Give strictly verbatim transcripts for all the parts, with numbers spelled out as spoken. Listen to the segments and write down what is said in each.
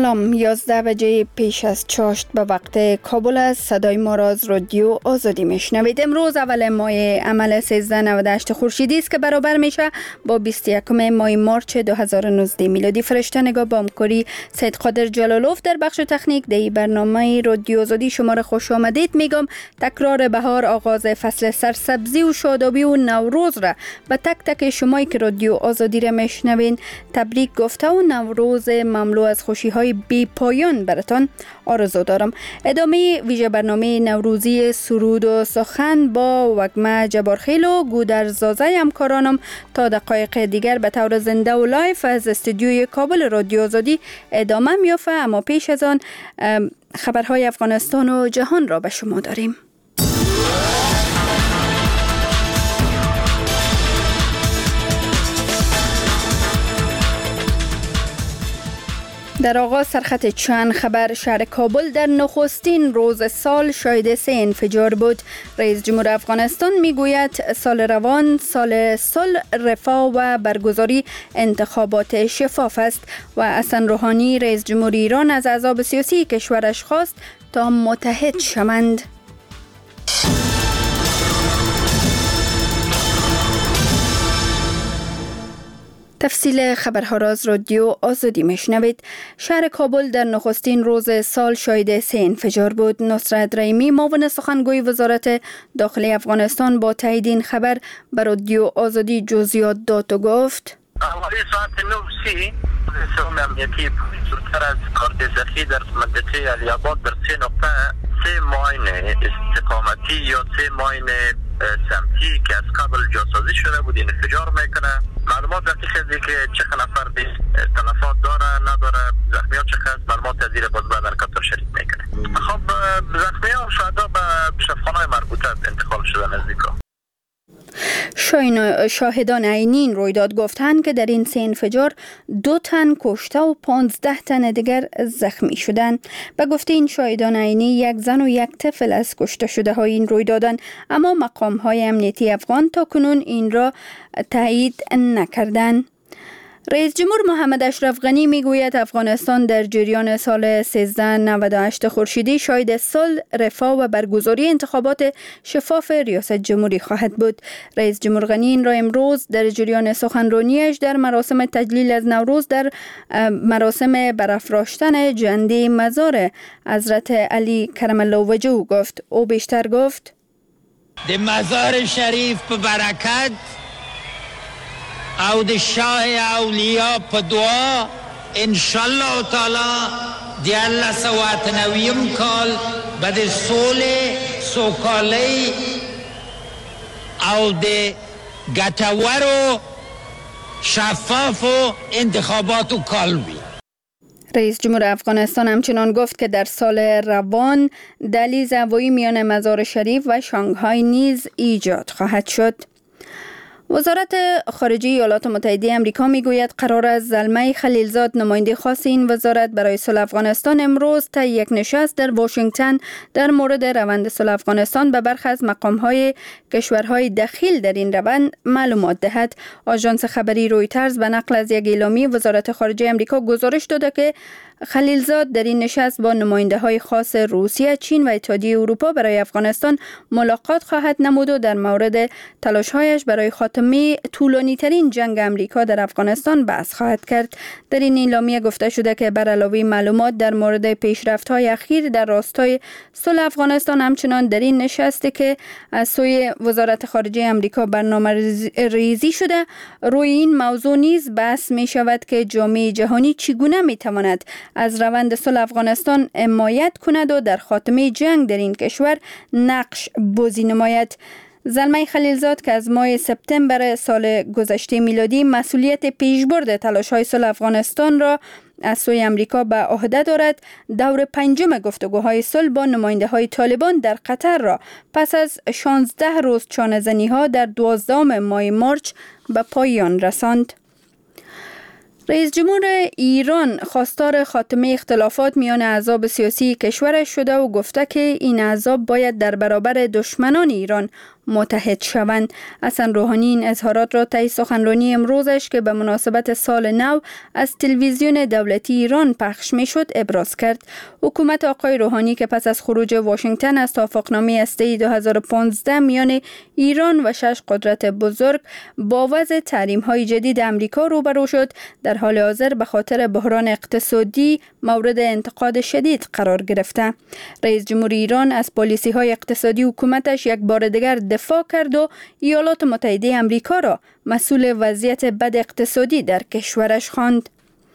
سلام، یازده بجه پیش از چاشت به وقت کابل است. صدای ما را از رادیو آزادی میشنوید. امروز اول ماه عمل سیزده نود و هشت خورشیدی است که برابر میشه با بیست و یکم ماه مارچ دو هزار و نوزده میلادی. فرشته نگاه با همکاری سید قادر جلالوف در بخش تکنیک دی برنامه رادیو آزادی شما را خوش آمدید میگم. تکرار بهار، آغاز فصل سرسبزی و شادابی و نوروز را به تک تک شمایی که رادیو آزادی را میشنوین تبریک گفته و نوروز مملو از خوشی های بی پایان براتان آرزو دارم. ادامه ویژه برنامه نوروزی سرود و سخن با وگمه جبارخیل و گودرزازه همکارانم تا دقایق دیگر به طور زنده و لایف از استودیوی کابل رادیو آزادی ادامه میافته. اما پیش از آن خبرهای افغانستان و جهان را به شما داریم. در آغاز سرخط چند خبر. شهر کابل در نخستین روز سال شاهد سه انفجار بود. رئیس جمهور افغانستان میگوید سال روان سال صلح، رفاه و برگزاری انتخابات شفاف است و حسن روحانی رئیس جمهور ایران از احزاب سیاسی کشورش خواست تا متحد شوند. تفصیل خبرها را از رادیو آزادی میشنوید. شهر کابل در نخستین روز سال شاهد سه انفجار بود. نصرت رحیمی معاون سخنگوی وزارت داخلی افغانستان با تایید این خبر به رادیو آزادی جزئیات داد و گفت حوالی ساعت نه سی سوم امنیتی زودتر از کاردزخی در منطقه علی‌آباد در سه نقطه سه ماین استقامتی یا سه ماین سمتی که از قبل جاسازی شده بود انفجار میکنه. معلومات دقیق از که چه نفر تلفات داره نداره، زخمیات چقدر، معلومات از زیر باز بعد در شریک میکنه. خب زخمیات شهدا به شفاخانه‌های مربوطه انتقال شده نزدیکا. شاهدان عینی این رویداد گفتند که در این سه انفجار دو تن کشته و پانزده تن دیگر زخمی شدند. به گفته این شاهدان عینی یک زن و یک طفل از کشته شده های این رویدادند، اما مقام های امنیتی افغان تا کنون این را تایید نکردند. رئیس جمهور محمد اشرف غنی میگوید افغانستان در جریان سال سیزده نود و هشت خورشیدی شاهد صلح، رفاه و برگزاری انتخابات شفاف ریاست جمهوری خواهد بود. رئیس جمهور غنی این را امروز در جریان سخنرانیش در مراسم تجلیل از نوروز در مراسم برافراشتن جنده مزار حضرت علی کرم الله وجهه گفت. او بیشتر گفت د مزار شریف په برکت او د شاه اولیاء په دعا انشاءالله تعالی د الله سوات نویم کال به د صلح، سوکالی او د ګټورو شفافو انتخاباتو کال وي. رئیس جمهور افغانستان همچنان گفت که در سال روان دهلیز هوایی میان مزار شریف و شانگهای نیز ایجاد خواهد شد. وزارت خارجه ایالات متحده آمریکا میگوید قرار است زلمه خلیلزاد نماینده خاص این وزارت برای صلح افغانستان امروز تا یک نشست در واشنگتن در مورد روند صلح افغانستان به برخی از مقام‌های کشورهای دخیل در این روند معلومات دهد. آژانس خبری رویترز به نقل از یک اعلامیه وزارت خارجه آمریکا گزارش داده که خلیلزاد در این نشست با نماینده های خاص روسیه، چین و اتحادیه اروپا برای افغانستان ملاقات خواهد نمود و در مورد تلاش‌هایش برای خاتمه طولانی ترین جنگ امریکا در افغانستان بحث خواهد کرد. در این اعلامیه گفته شده که بر علاوه معلومات در مورد پیشرفت‌های اخیر در راستای صلح افغانستان، همچنان در این نشستی که از سوی وزارت خارجه آمریکا برنامه ریزی شده روی این موضوع نیز بحث می شود که جامعه جهانی چگونه می تواند از روند صلح افغانستان حمایت کند و در خاتمه جنگ در این کشور نقش بازی نماید. زلمه خلیلزاد که از ماه سپتامبر سال گذشته میلادی مسئولیت پیشبرد تلاش‌های صلح افغانستان را از سوی امریکا به عهده دارد، دور پنجم گفتگوهای صلح با نماینده‌های طالبان در قطر را پس از شانزده روز چانه‌زنی‌ها در دوازدهم ماه مارچ به پایان رساند. رئیس جمهور ایران خواستار خاتمه اختلافات میان احزاب سیاسی کشورش شده و گفته که این احزاب باید در برابر دشمنان ایران متحد شوند. حسن روحانی این اظهارات را طی سخنرانی امروزش که به مناسبت سال نو از تلویزیون دولتی ایران پخش می شد ابراز کرد. حکومت آقای روحانی که پس از خروج واشنگتن از توافقنامه هسته‌ای دو هزار و پانزده میان ایران و شش قدرت بزرگ با وضع تحریم‌های جدید امریکا روبرو شد، در حال حاضر به خاطر بحران اقتصادی مورد انتقاد شدید قرار گرفته. رئیس جمهور ایران از پالیسی‌های اقتصادی حکومتش یک بار دیگر دفاع کرد و ایالات متحده امریکا را مسئول وضعیت بد اقتصادی در کشورش خواند.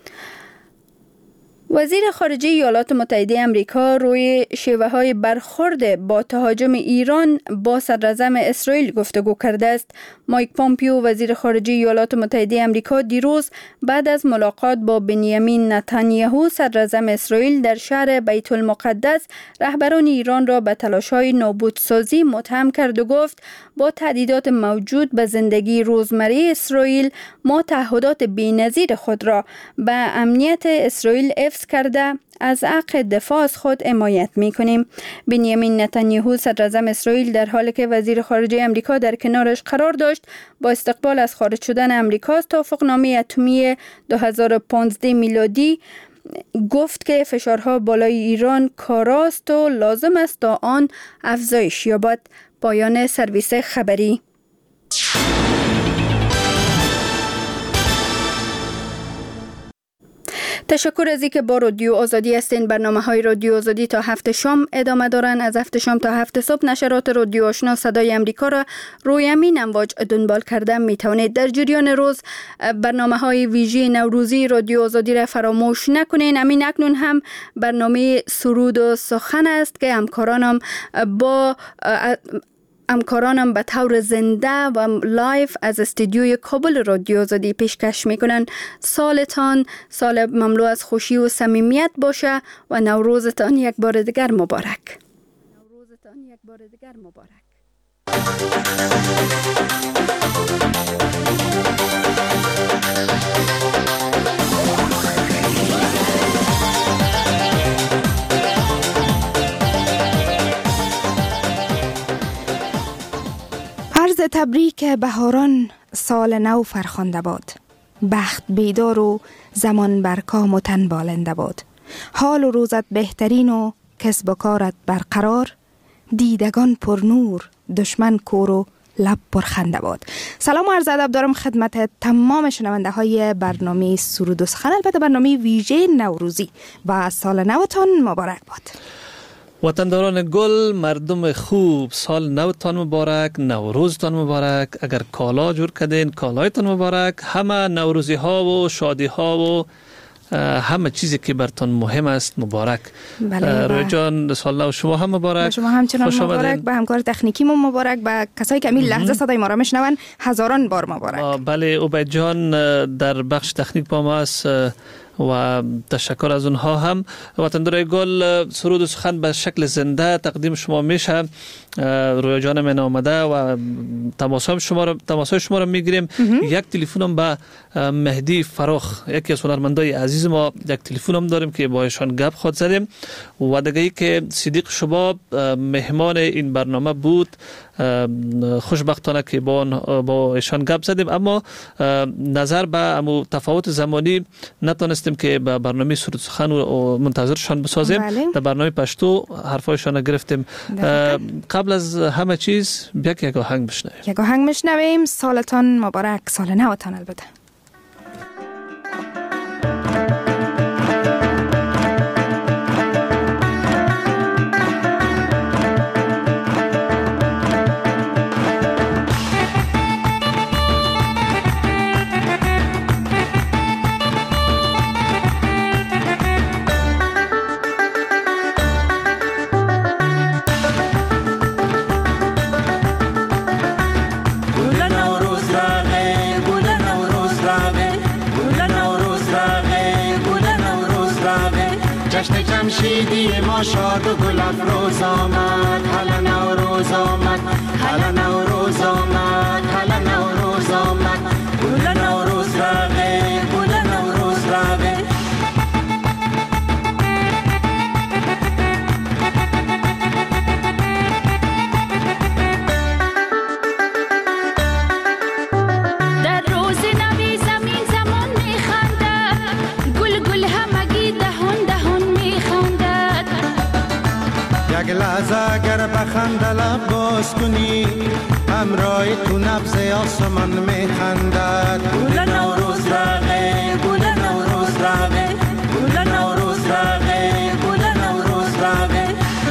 وزیر خارجه ایالات متحده امریکا روی شیوه‌های برخورد با تهاجم ایران با صدراعظم اسرائیل گفتگو کرده است. مایک پامپیو وزیر خارجه ایالات متحده امریکا دیروز بعد از ملاقات با بنیامین نتانیاهو صدراعظم اسرائیل در شهر بیت المقدس رهبران ایران را به تلاش‌های نابودسازی متهم کرد و گفت با تهدیدات موجود به زندگی روزمره اسرائیل ما تعهدات بی‌نظیر خود را به امنیت اسرائیل حفظ کرده از حق دفاع از خود حمایت می‌کنیم. بنیامین نتانیاهو صدراعظم اسرائیل در حالی که وزیر خارجه امریکا در کنارش قرار داشت با استقبال از خارج شدن امریکا از توافقنامه اتمی دو هزار و پانزده میلادی گفت که فشارها بالای ایران کاراست و لازم است تا آن افزایش یابد. پایان سرویس خبری. تشکر از اینکه با رادیو آزادی هستین. برنامه های رادیو آزادی تا هفت شام ادامه دارن. از هفت شام تا هفت صبح نشرات رادیو آشنا صدای امریکا را روی همین امواج دنبال کرده می توانید. در جریان روز برنامه های ویژه نوروزی رادیو آزادی را فراموش نکنین. همین اکنون هم برنامه سرود و سخن است که همکارانم با همکارانم به طور زنده و لایف از استودیوی کابل رادیو آزادی پیشکش میکنن. سالتان سال مملو از خوشی و صمیمیت باشه و نوروزتان یک بار دیگر مبارک. نوروزتان یک بار دیگر مبارک. عرض تبریک بهاران سال نو فرخنده باد، بخت بیدار و زمان بر کام و تن بالنده باد، حال و روزت بهترین و کسب و کارت برقرار، دیدگان پر نور دشمن کور و لب پر خنده باد. سلام و عرض ادب دارم خدمت تمام شنونده های برنامه سرود و سخن، البته برنامه ویژه نوروزی، و سال نوتان مبارک باد. وطنداران گل، مردم خوب، سال نوتان مبارک، نوروزتان مبارک. اگر کالا جور کردین کالایتان مبارک. همه نوروزی ها و شادی ها و همه چیزی که برتان مهم است مبارک. بله روی جان سال نو شما هم مبارک. شما همچنان مبارک. به همکار تکنیکی مون مبارک. به کسایی که این لحظه صدای ما را میشنون هزاران بار مبارک. بله عبید جان در بخش تکنیک با ما است و تشکر از اونها هم. وطندار گل، سرود و سخن به شکل زنده تقدیم شما میشه. رویا جان من آمده و تماسای شما را تماسای شما را میگیریم. یک تلفنم به مهدی فراخ، یکی از هنرمندای عزیز ما، یک تلفنم داریم که با ایشان گپ خود زدیم و دیگه که صدیق شباب مهمان این برنامه بود. خوشبختانه که با با ایشان گپ زدیم، اما نظر به امو تفاوت زمانی نتونستیم که به برنامه سرود سخن و منتظرشان بسازیم. بله. در برنامه پشتو حرفایشان گرفتیم. قبل از همه چیز یک یک آهنگ بشنویم. یک آهنگ میشنویم. سالتان مبارک، سال نوتان البته. جمشیدی ما شاد و گل افروز آمد، هلا نوروز آمد، هلا نوروز آمد، هلا نوروز آمد، گل نوروز راغه، گل نوروز راغه. یک لحظه اگر بخنده لب باز کنی همراه تو نبض آسمان میخندد. گل نوروز رقه گل نوروز رقه گل نوروز رقه گل نوروز رقه.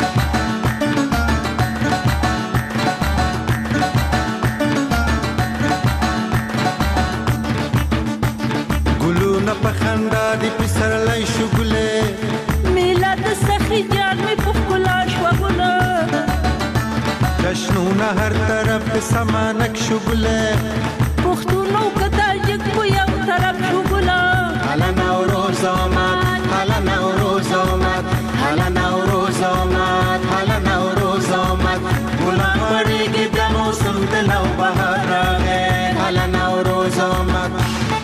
گلو نپخنده دی پسر لیشو گله میلاد سخی گرمی پفکلاش و گله جشنونه هر طرف سمانک شو گله پختونو کتر یک بو یو طرف شو گله. حالا نوروز آمد حالا نوروز آمد حالا نوروز آمد حالا نوروز آمد گلان پریگی به موسم دلو بهار راغه حالا نوروز آمد.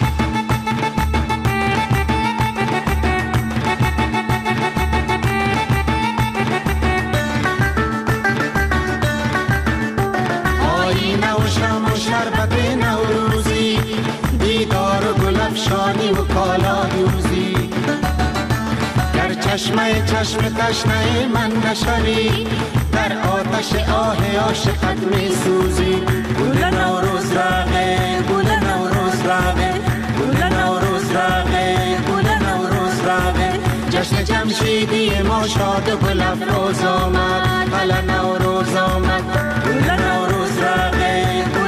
شربت نوروزی دیدار و گلفشانی و کالا دوزی در چشمه چشم تشنه من نشوی در آتش آه عاشقت می سوزی. گل نوروز رقه گل نوروز رقه گل نوروز رقه گل نوروز رقه جشن جمشیدی ما شاد و گل افروز آمد حالا نوروز آمد. گل نوروز رقه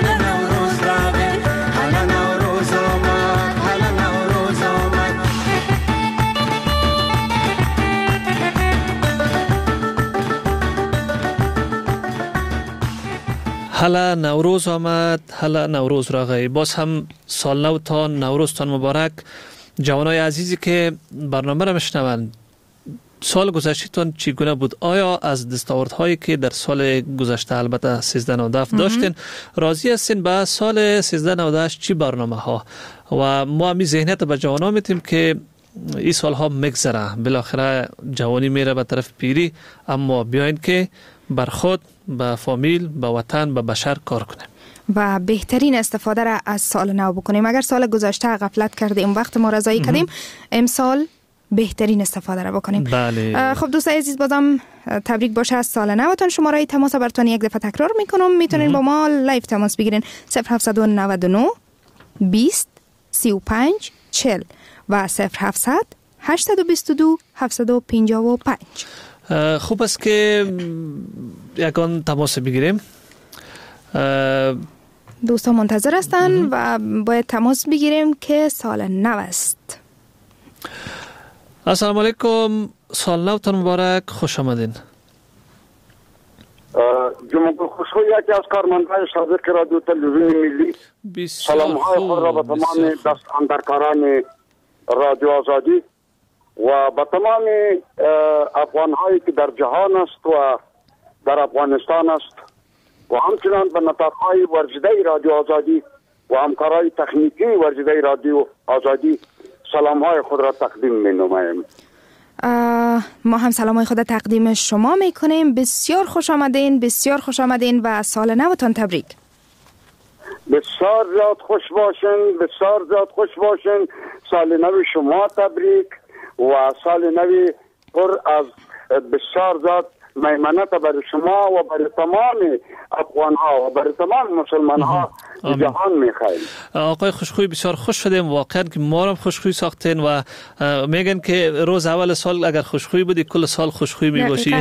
حالا نوروز آمد حالا نوروز راغی. باز هم سال نوتان نوروزتان مبارک. جوانای عزیزی که برنامه را میشنوند سال گذشتهتان چگونه بود؟ آیا از دستاوردهایی که در سال گذشته البته سیزده نود و هفت داشتین راضی هستین به سال سیزده نود و هشت چی برنامه ها؟ و ما همی ذهنیت به جوانان میتیم که این سال ها میگذره بالاخره جوانی میره به طرف پیری اما بیاین که بر خود به فامیل به وطن به بشر کار کنیم و بهترین استفاده را از سال نو بکنیم. اگر سال گذشته غفلت کردیم وقت ما را ضایع کردیم امسال بهترین استفاده را بکنیم. بله. خب دوستای عزیز بازم تبریک باشه از سال نوتون. شماره تماس براتون یک دفعه تکرار میکنم. میتونین با ما لایو تماس بگیرین صفر هفت نه نه بیست سی و پنج چهل و صفر هفتصد هشتصد و بیست و دو هفتصد و پنجاه و پنج. خوب است که یکان تماس بگیریم. دوستان منتظر هستن و باید تماس بگیریم که سال نو است. السلام علیکم، سال نوتان مبارک، خوش آمدین. جمعه خوشخوی یکی از کارمندان سابق رادیو تلویزیون ملی سلام های خود را به تمام دست اندرکاران رادیو آزادی و به تمام افغان هایی که در جهان است و در افغانستان است و همچنان به نطاق های ورزیده رادیو آزادی و همکارای تکنیکی ورزیده رادیو آزادی سلام های خود را تقدیم می نماییم. ما هم سلام های خود تقدیم شما می کنیم. بسیار خوش آمدین، بسیار خوش آمدین و سال نوتان تبریک. بسیار زیاد خوش باشین، بسیار زیاد خوش باشین. سال نو شما تبریک و سال نو پر از بسیار زیاد میمنت برای شما و برای تمام افغان ها و برای تمام مسلمان ها جهان میخوایم. آقای خوشخوی بسیار خوش شدیم واقعا که ما هم خوشخوی ساختین و میگن که روز اول سال اگر خوشخوی بودی کل سال خوشخوی میباشی.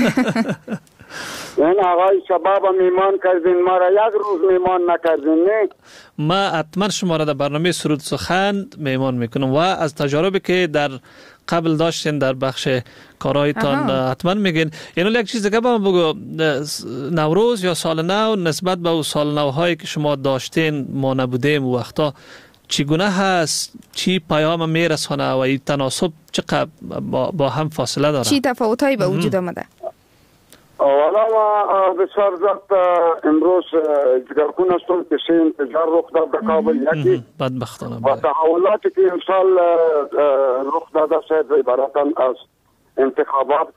این آقای شباب میمان کردین، ما را یک روز میمان نکردین. نه ما حتما شما را در برنامه سرود سخن میمان میکنم و از تجاربی که در قبل داشتین در بخش کارهایتان حتما میگین. اینو یک چیز دیگه با من بگو، نوروز یا سال نو نسبت به اون سال نوهایی که شما داشتین ما نبودیم وقتا چگونه هست؟ چی پیام میرسونه و این تناسب چقدر با, با هم فاصله داره؟ چی تفاوتایی به وجود آمده؟ والا ما بسیار زیاد امروز جگرگون هستم که سه انتجار رخ داد در کابل یکی بدبختانه و تحولاتی که امسال رخ داده سید عبارتاً از انتخابات